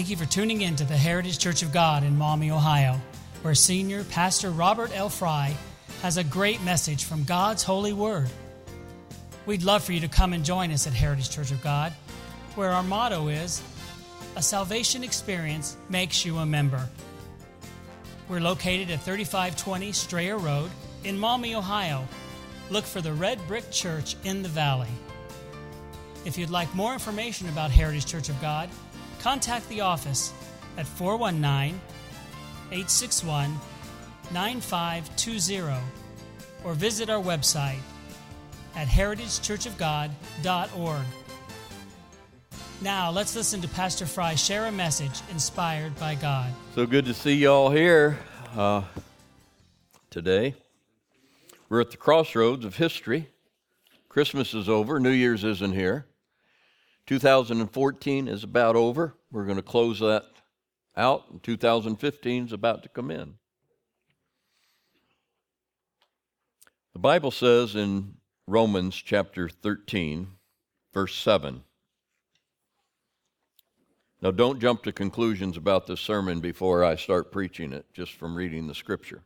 Thank you for tuning in to the Heritage Church of God in Maumee, Ohio, where Senior Pastor Robert L. Fry has a great message from God's holy word. We'd love for you to come and join us at Heritage Church of God, where our motto is, a salvation experience makes you a member. We're located at 3520 Strayer Road in Maumee, Ohio. Look for the Red Brick Church in the valley. If you'd like more information about Heritage Church of God, contact the office at 419-861-9520 or visit our website at heritagechurchofgod.org. Now, let's listen to Pastor Fry share a message inspired by God. So good to see you all here today. We're at the crossroads of history. Christmas is over. New Year's isn't here. 2014 is about over. We're going to close that out, and 2015 is about to come in. The Bible says in Romans chapter 13, verse 7. Now, don't jump to conclusions about this sermon before I start preaching it, just from reading the scripture.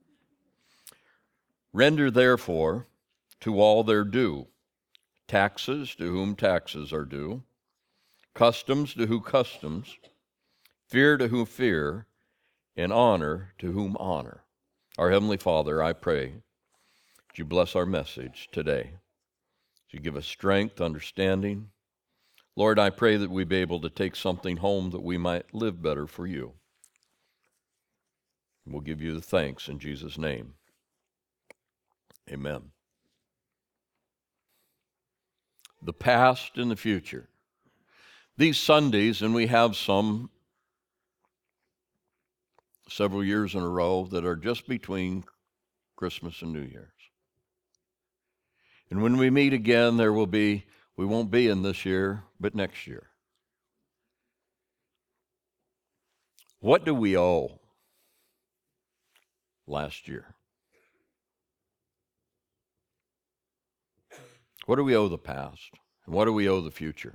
Render, therefore, to all their due, taxes to whom taxes are due, customs to whom customs, fear to whom fear, and honor to whom honor. Our Heavenly Father, I pray that you bless our message today. That you give us strength, understanding. Lord, I pray that we be able to take something home that we might live better for you. We'll give you the thanks in Jesus' name. Amen. The past and the future. These Sundays, and we have some several years in a row that are just between Christmas and New Year's. And when we meet again, we won't be in this year, but next year. What do we owe last year? What do we owe the past? And what do we owe the future?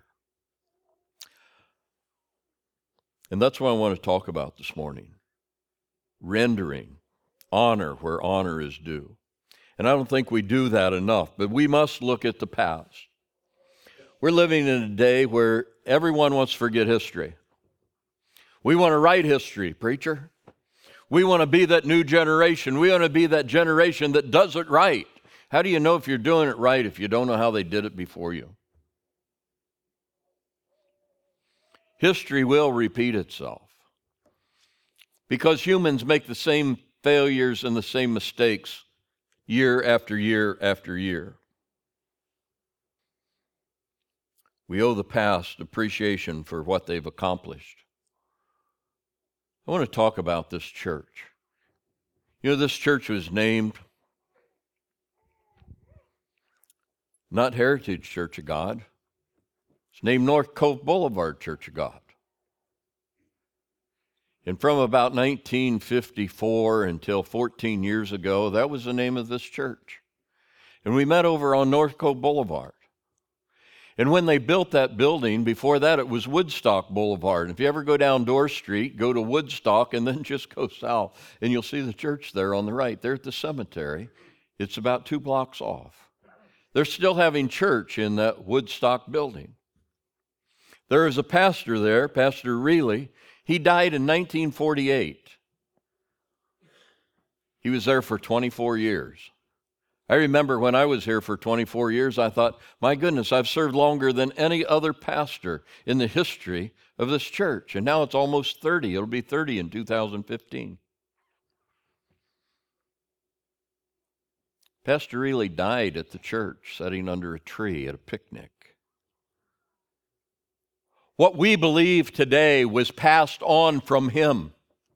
And that's what I want to talk about this morning. Rendering honor where honor is due. And I don't think we do that enough, but we must look at the past. We're living in a day where everyone wants to forget history. We want to write history, preacher. We want to be that new generation. We want to be that generation that does it right. How do you know if you're doing it right if you don't know how they did it before you? History will repeat itself because humans make the same failures and the same mistakes year after year after year. We owe the past appreciation for what they've accomplished. I want to talk about this church. You know, this church was named not Heritage Church of God. It's named North Cove Boulevard Church of God. And from about 1954 until 14 years ago, that was the name of this church. And we met over on North Cove Boulevard. And when they built that building, before that it was Woodstock Boulevard. If you ever go down Dorr Street, go to Woodstock and then just go south, and you'll see the church there on the right. There at the cemetery. It's about 2 blocks off. They're still having church in that Woodstock building. There is a pastor there, Pastor Reilly. He died in 1948. He was there for 24 years. I remember when I was here for 24 years, I thought, my goodness, I've served longer than any other pastor in the history of this church. And now it's almost 30. It'll be 30 in 2015. Pastor Reilly died at the church, sitting under a tree at a picnic. What we believe today was passed on from him.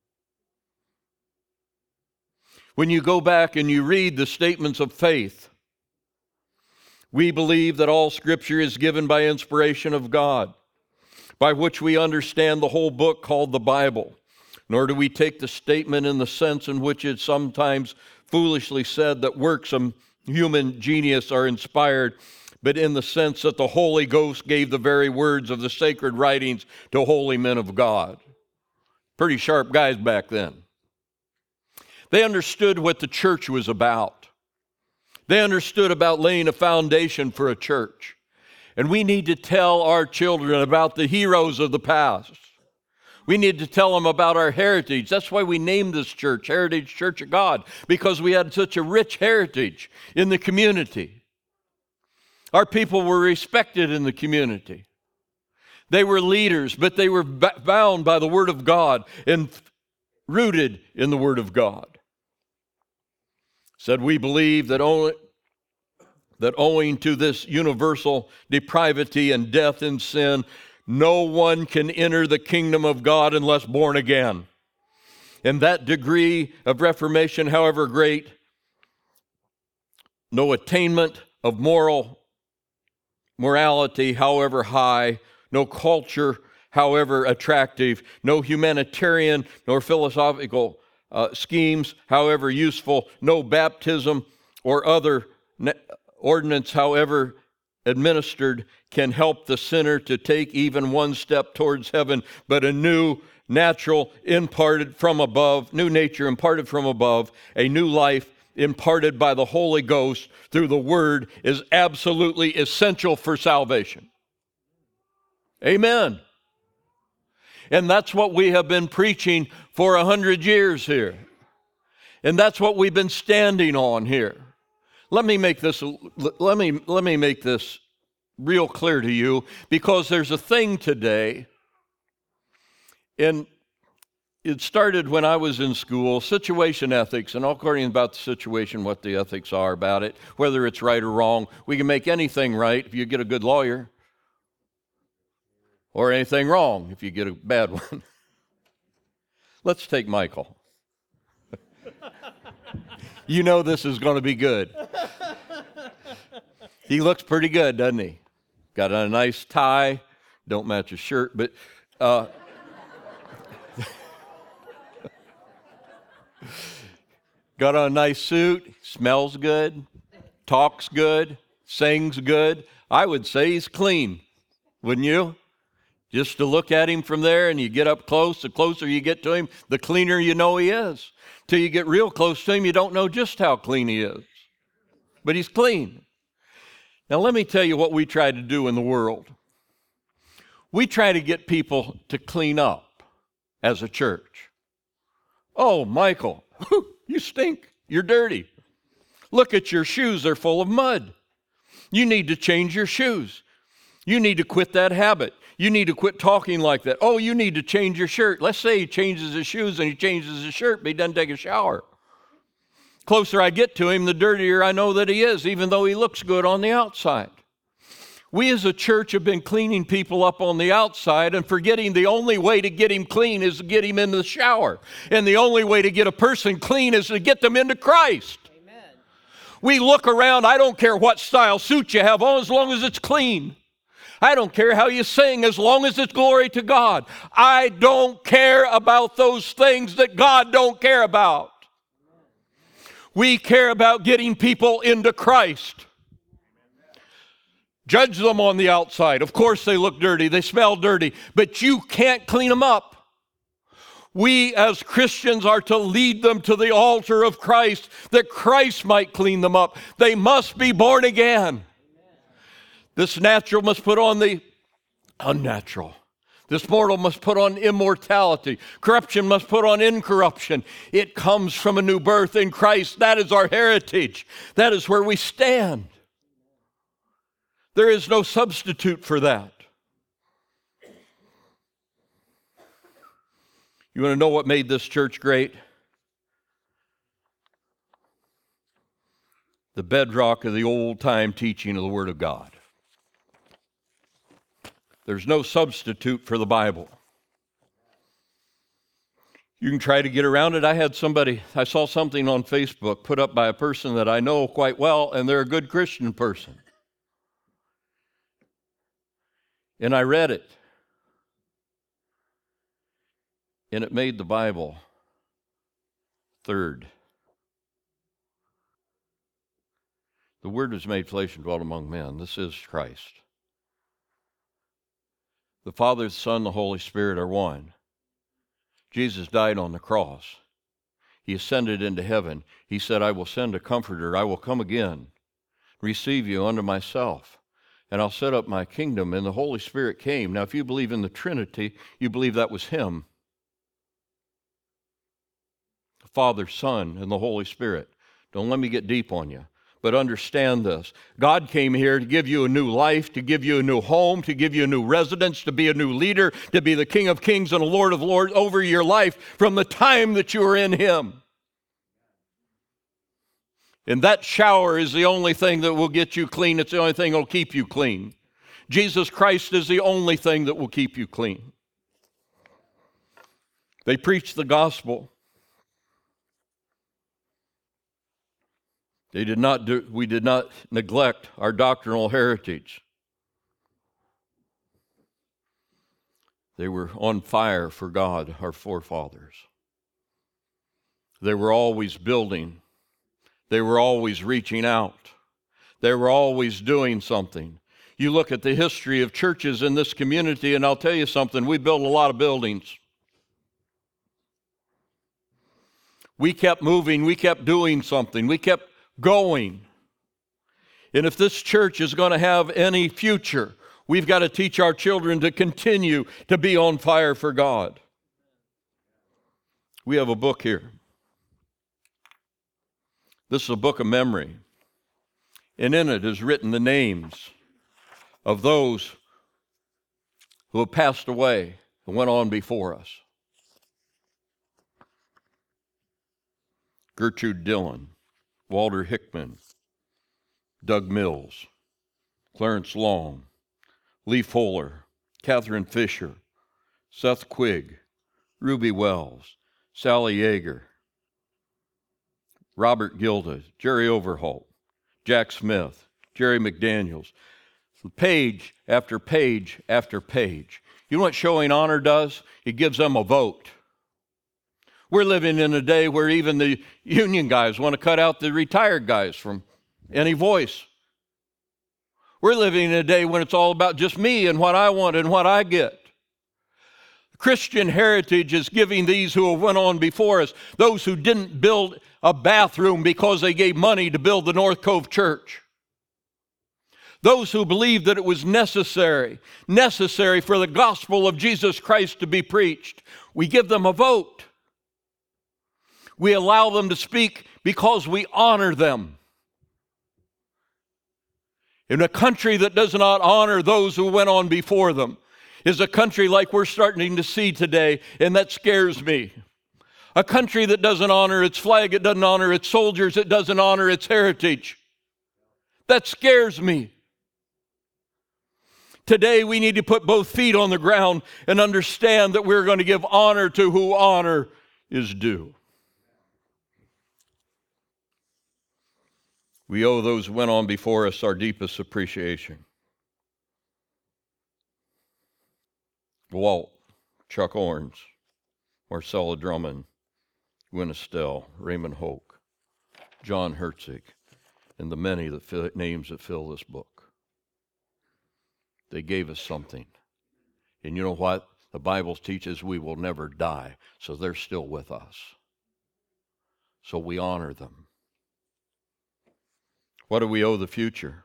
When you go back and you read the statements of faith, we believe that all Scripture is given by inspiration of God, by which we understand the whole book called the Bible. Nor do we take the statement in the sense in which it's sometimes foolishly said that works of human genius are inspired, but in the sense that the Holy Ghost gave the very words of the sacred writings to holy men of God. Pretty sharp guys back then. They understood what the church was about. They understood about laying a foundation for a church. And we need to tell our children about the heroes of the past. We need to tell them about our heritage. That's why we named this church Heritage Church of God, because we had such a rich heritage in the community. Our people were respected in the community. They were leaders, but they were bound by the Word of God and rooted in the Word of God. Said we believe that owing to this universal depravity and death and sin, no one can enter the kingdom of God unless born again. And that degree of reformation, however great, no attainment of morality, however high, no culture, however attractive, no humanitarian nor philosophical schemes, however useful, no baptism or other ordinance, however administered, can help the sinner to take even one step towards heaven, but a new natural imparted from above, new nature imparted from above, a new life imparted by the Holy Ghost through the Word is absolutely essential for salvation. Amen. And that's what we have been preaching for 100 years here. And that's what we've been standing on here. Let me make this real clear to you, because there's a thing today, and it started when I was in school, situation ethics, and I'll tell you about the situation, what the ethics are about it, whether it's right or wrong. We can make anything right if you get a good lawyer, or anything wrong if you get a bad one. Let's take Michael. You know this is going to be good. He looks pretty good, doesn't he? Got on a nice tie. Don't match his shirt, but got on a nice suit. Smells good. Talks good. Sings good. I would say he's clean, wouldn't you? Just to look at him from there, and you get up close, the closer you get to him, the cleaner you know he is. Till you get real close to him, you don't know just how clean he is. But he's clean. Now let me tell you what we try to do in the world. We try to get people to clean up as a church. Oh, Michael, you stink. You're dirty. Look at your shoes, they're full of mud. You need to change your shoes. You need to quit that habit. You need to quit talking like that. Oh, you need to change your shirt. Let's say he changes his shoes and he changes his shirt, but he doesn't take a shower. Closer I get to him, the dirtier I know that he is, even though he looks good on the outside. We as a church have been cleaning people up on the outside and forgetting the only way to get him clean is to get him into the shower. And the only way to get a person clean is to get them into Christ. Amen. We look around, I don't care what style suit you have on as long as it's clean. I don't care how you sing as long as it's glory to God. I don't care about those things that God don't care about. We care about getting people into Christ. Judge them on the outside. Of course they look dirty, they smell dirty, but you can't clean them up. We as Christians are to lead them to the altar of Christ, that Christ might clean them up. They must be born again. This natural must put on the unnatural. This mortal must put on immortality. Corruption must put on incorruption. It comes from a new birth in Christ. That is our heritage. That is where we stand. There is no substitute for that. You want to know what made this church great? The bedrock of the old-time teaching of the Word of God. There's no substitute for the Bible. You can try to get around it. I saw something on Facebook put up by a person that I know quite well, and they're a good Christian person. And I read it. And it made the Bible third. The Word was made flesh and dwelt among men. This is Christ. The Father, the Son, the Holy Spirit are one. Jesus died on the cross. He ascended into heaven. He said, I will send a comforter. I will come again, receive you unto myself, and I'll set up my kingdom. And the Holy Spirit came. Now, if you believe in the Trinity, you believe that was him. The Father, Son, and the Holy Spirit. Don't let me get deep on you. But understand this. God came here to give you a new life, to give you a new home, to give you a new residence, to be a new leader, to be the King of Kings and a Lord of Lords over your life from the time that you are in him. And that shower is the only thing that will get you clean. It's the only thing that will keep you clean. Jesus Christ is the only thing that will keep you clean. They preach the gospel. We did not neglect our doctrinal heritage. They were on fire for God, our forefathers. They were always building. They were always reaching out. They were always doing something. You look at the history of churches in this community, and I'll tell you something, we built a lot of buildings. We kept moving, we kept doing something, we kept going. And if this church is going to have any future, we've got to teach our children to continue to be on fire for God. We have a book here. This is a book of memory. And in it is written the names of those who have passed away and went on before us. Gertrude Dillon, Walter Hickman, Doug Mills, Clarence Long, Lee Fuller, Catherine Fisher, Seth Quigg, Ruby Wells, Sally Yeager, Robert Gilda, Jerry Overholt, Jack Smith, Jerry McDaniels, page after page after page. You know what showing honor does? It gives them a vote. We're living in a day where even the union guys want to cut out the retired guys from any voice. We're living in a day when it's all about just me and what I want and what I get. Christian heritage is giving these who have went on before us, those who didn't build a bathroom because they gave money to build the North Cove Church. Those who believed that it was necessary for the gospel of Jesus Christ to be preached. We give them a vote. We allow them to speak because we honor them. In a country that does not honor those who went on before them is a country like we're starting to see today, and that scares me. A country that doesn't honor its flag, it doesn't honor its soldiers, it doesn't honor its heritage. That scares me. Today we need to put both feet on the ground and understand that we're going to give honor to who honor is due. We owe those who went on before us our deepest appreciation. Walt, Chuck Owens, Marcella Drummond, Gwen Estelle, Raymond Hoke, John Herzig, and the many names that fill this book. They gave us something. And you know what? The Bible teaches we will never die, so they're still with us. So we honor them. What do we owe the future?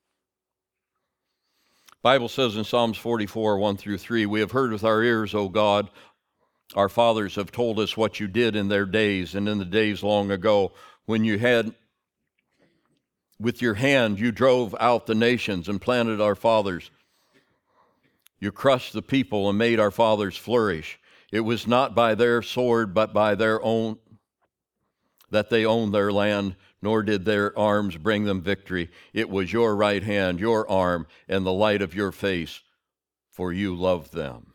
Bible says in Psalms 44, 1-3, we have heard with our ears, O God, our fathers have told us what you did in their days and in the days long ago when you had, with your hand, you drove out the nations and planted our fathers. You crushed the people and made our fathers flourish. It was not by their sword, but by their own, that they owned their land, nor did their arms bring them victory. It was your right hand, your arm, and the light of your face, for you loved them.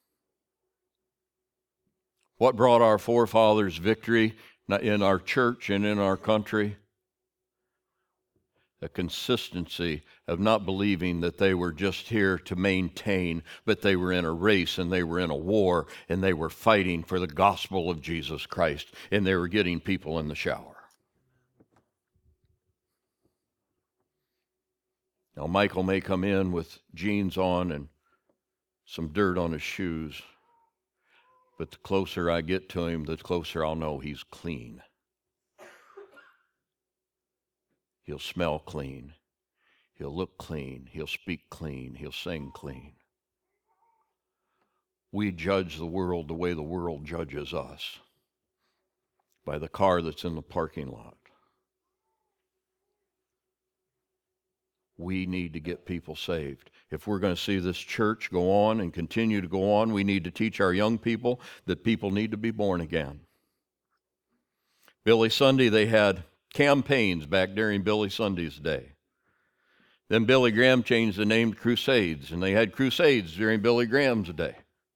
What brought our forefathers victory in our church and in our country? The consistency of not believing that they were just here to maintain, but they were in a race and they were in a war and they were fighting for the gospel of Jesus Christ and they were getting people in the shower. Now, Michael may come in with jeans on and some dirt on his shoes, but the closer I get to him, the closer I'll know he's clean. He'll smell clean. He'll look clean. He'll speak clean. He'll sing clean. We judge the world the way the world judges us, by the car that's in the parking lot. We need to get people saved. If we're going to see this church go on and continue to go on, we need to teach our young people that people need to be born again. Billy Sunday, they had campaigns back during Billy Sunday's day. Then Billy Graham changed the name to Crusades, and they had crusades during Billy Graham's day.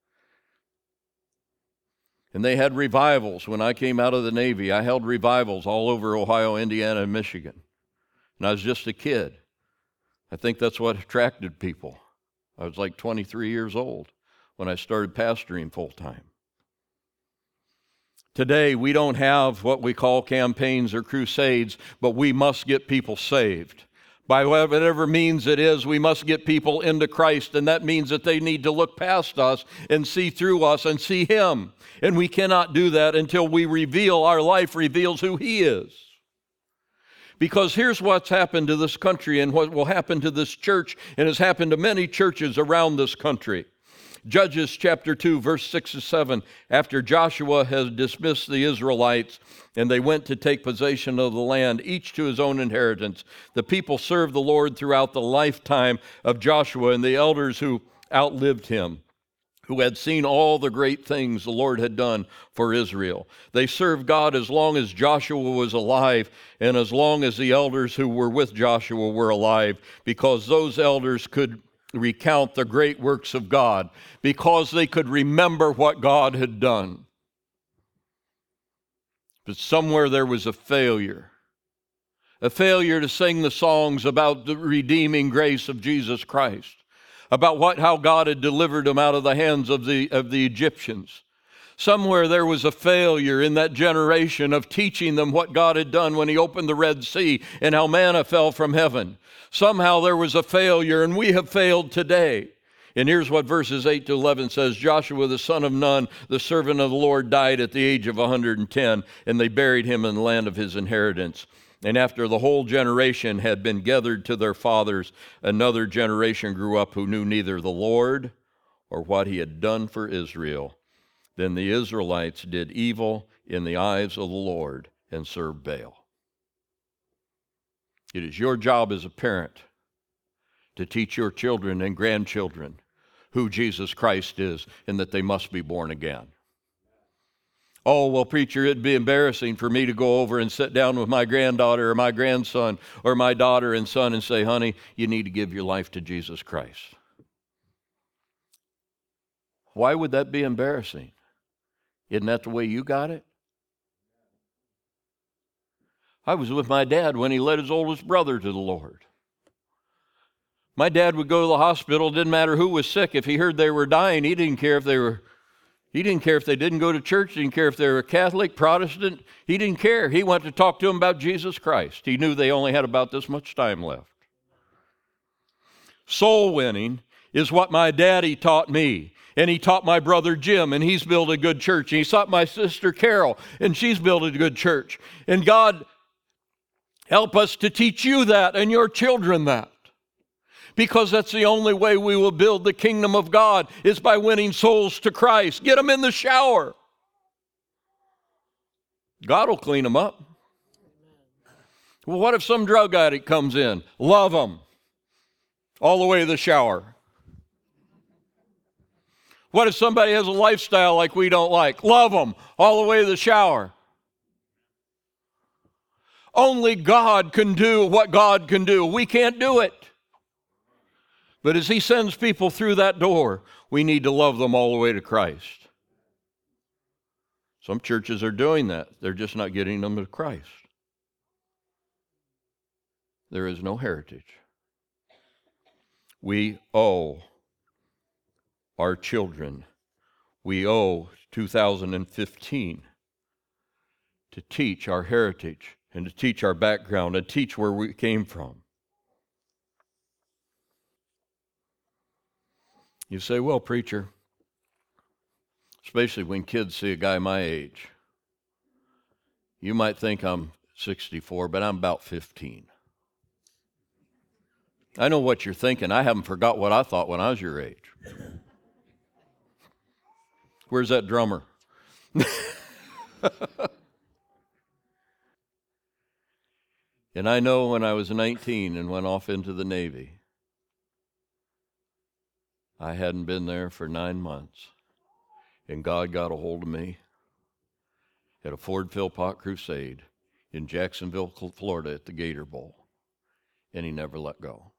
And they had revivals. When I came out of the Navy, I held revivals all over Ohio, Indiana, and Michigan. And I was just a kid. I think that's what attracted people. I was like 23 years old when I started pastoring full-time. Today, we don't have what we call campaigns or crusades, but we must get people saved. By whatever means it is, we must get people into Christ, and that means that they need to look past us and see through us and see Him. And we cannot do that until our life reveals who He is. Because here's what's happened to this country and what will happen to this church and has happened to many churches around this country. Judges chapter 2, verse 6 to 7, after Joshua has dismissed the Israelites and they went to take possession of the land, each to his own inheritance, the people served the Lord throughout the lifetime of Joshua and the elders who outlived him, who had seen all the great things the Lord had done for Israel. They served God as long as Joshua was alive and as long as the elders who were with Joshua were alive, because those elders could recount the great works of God, because they could remember what God had done. But somewhere there was a failure to sing the songs about the redeeming grace of Jesus Christ, about how God had delivered them out of the hands of the Egyptians. Somewhere there was a failure in that generation of teaching them what God had done when He opened the Red Sea and how manna fell from heaven. Somehow there was a failure, and we have failed today. And here's what verses 8 to 11 says. Joshua the son of Nun, the servant of the Lord, died at the age of 110, and they buried him in the land of his inheritance. And after the whole generation had been gathered to their fathers, another generation grew up who knew neither the Lord or what He had done for Israel. Then the Israelites did evil in the eyes of the Lord and served Baal. It is your job as a parent to teach your children and grandchildren who Jesus Christ is and that they must be born again. Oh, well, preacher, it'd be embarrassing for me to go over and sit down with my granddaughter or my grandson or my daughter and son and say, honey, you need to give your life to Jesus Christ. Why would that be embarrassing? Isn't that the way you got it? I was with my dad when he led his oldest brother to the Lord. My dad would go to the hospital, didn't matter who was sick. If he heard they were dying, he didn't care if they didn't go to church, he didn't care if they were Catholic, Protestant, he didn't care. He wanted to talk to them about Jesus Christ. He knew they only had about this much time left. Soul winning is what my daddy taught me. And he taught my brother Jim, and he's built a good church. And he taught my sister Carol, and she's built a good church. And God, help us to teach you that and your children that. Because that's the only way we will build the kingdom of God is by winning souls to Christ. Get them in the shower. God will clean them up. Well, what if some drug addict comes in? Love them all the way to the shower. What if somebody has a lifestyle like we don't like? Love them all the way to the shower. Only God can do what God can do. We can't do it. But as He sends people through that door, we need to love them all the way to Christ. Some churches are doing that. They're just not getting them to Christ. There is no heritage. We owe our children, we owe 2015 to teach our heritage and to teach our background and teach where we came from. You say, well, preacher, especially when kids see a guy my age, you might think I'm 64, but I'm about 15. I know what you're thinking. I haven't forgot what I thought when I was your age. Where's that drummer? And I know when I was 19 and went off into the Navy, I hadn't been there for 9 months, and God got a hold of me at a Ford Philpott crusade in Jacksonville, Florida at the Gator Bowl, and he never let go.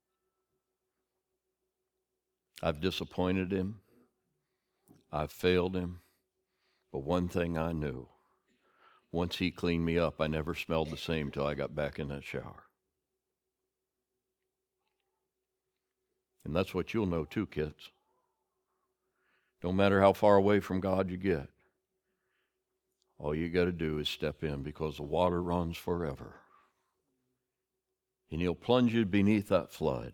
I've disappointed him. I've failed him. But one thing I knew, once he cleaned me up, I never smelled the same till I got back in that shower. And that's what you'll know too, kids. Don't matter how far away from God you get. All you got to do is step in, because the water runs forever. And he'll plunge you beneath that flood.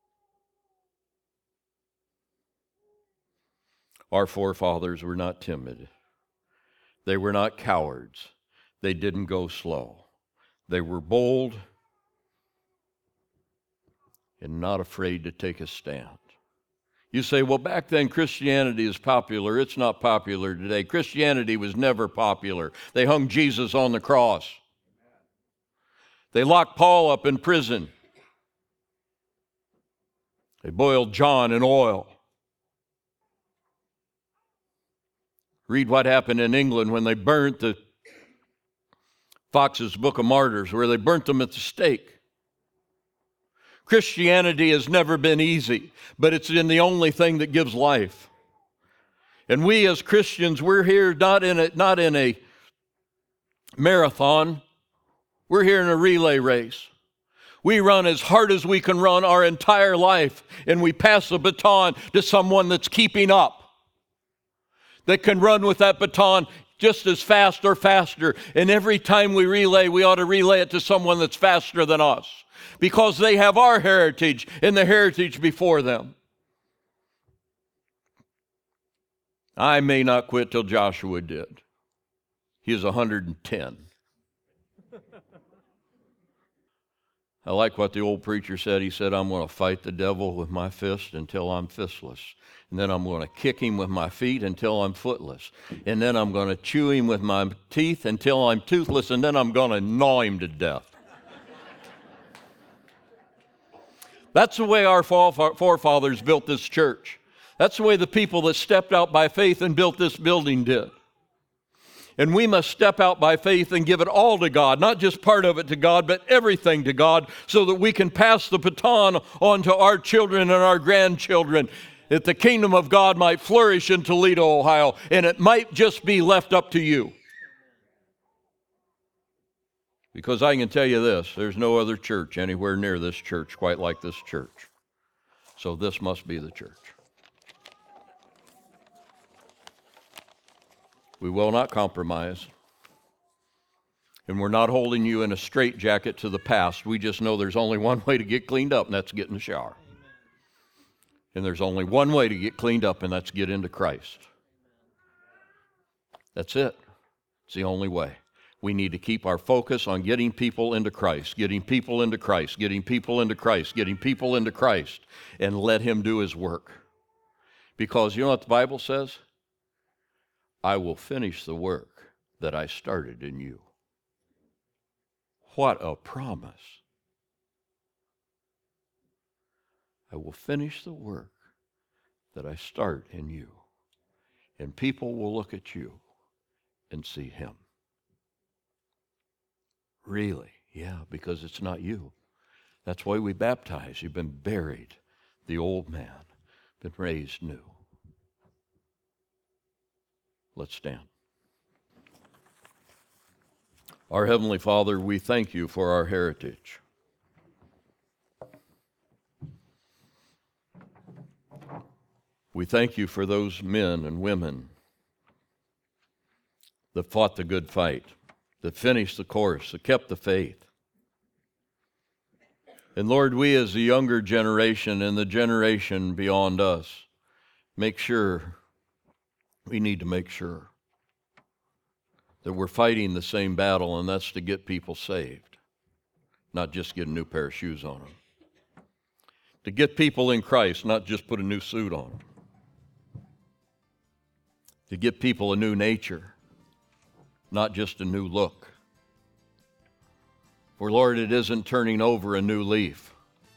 Our forefathers were not timid. They were not cowards. They didn't go slow. They were bold and not afraid to take a stand. You say, well, back then Christianity is popular. It's not popular today. Christianity was never popular. They hung Jesus on the cross. They locked Paul up in prison. They boiled John in oil. Read what happened in England when they burnt the Fox's Book of Martyrs, where they burnt them at the stake. Christianity has never been easy, but it's in the only thing that gives life. And we as Christians, we're here not in a marathon. We're here in a relay race. We run as hard as we can run our entire life, and we pass the baton to someone that's keeping up, that can run with that baton just as fast or faster. And every time we relay, we ought to relay it to someone that's faster than us, because they have our heritage and the heritage before them. I may not quit till Joshua did. He was 110. I like what the old preacher said. He said, I'm going to fight the devil with my fist until I'm fistless. And then I'm going to kick him with my feet until I'm footless. And then I'm going to chew him with my teeth until I'm toothless. And then I'm going to gnaw him to death. That's the way our forefathers built this church. That's the way the people that stepped out by faith and built this building did. And we must step out by faith and give it all to God, not just part of it to God, but everything to God, so that we can pass the baton on to our children and our grandchildren, that the kingdom of God might flourish in Toledo, Ohio, and it might just be left up to you. Because I can tell you this, there's no other church anywhere near this church quite like this church. So this must be the church. We will not compromise. And we're not holding you in a straitjacket to the past. We just know there's only one way to get cleaned up, and that's get in the shower. And there's only one way to get cleaned up, and that's get into Christ. That's it. It's the only way. We need to keep our focus on getting people into Christ, getting people into Christ, getting people into Christ, getting people into Christ, and let Him do His work. Because you know what the Bible says? I will finish the work that I started in you. What a promise. I will finish the work that I start in you. And people will look at you and see Him. Really? Yeah, because it's not you. That's why we baptize. You've been buried, the old man, been raised new. Let's stand. Our Heavenly Father, we thank you for our heritage. We thank you for those men and women that fought the good fight, that finished the course, that kept the faith. And Lord, we as the younger generation and the generation beyond us, we need to make sure that we're fighting the same battle, and that's to get people saved, not just get a new pair of shoes on them. To get people in Christ, not just put a new suit on them. To get people a new nature, not just a new look. For Lord, it isn't turning over a new leaf.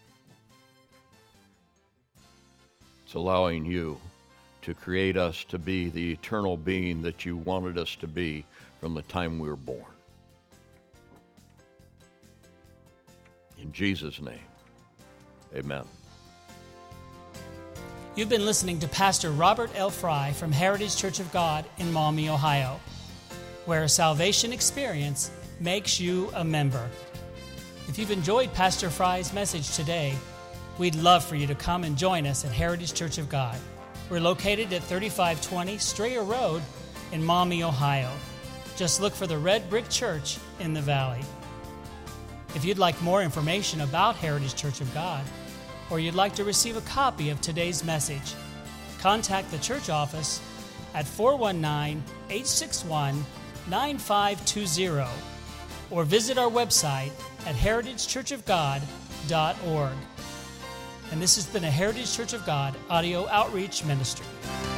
It's allowing you to create us to be the eternal being that you wanted us to be from the time we were born. In Jesus' name, amen. You've been listening to Pastor Robert L. Fry from Heritage Church of God in Maumee, Ohio, where a salvation experience makes you a member. If you've enjoyed Pastor Fry's message today, we'd love for you to come and join us at Heritage Church of God. We're located at 3520 Strayer Road in Maumee, Ohio. Just look for the Red Brick Church in the valley. If you'd like more information about Heritage Church of God, or you'd like to receive a copy of today's message, contact the church office at 419-861-9520 or visit our website at heritagechurchofgod.org. And this has been a Heritage Church of God audio outreach ministry.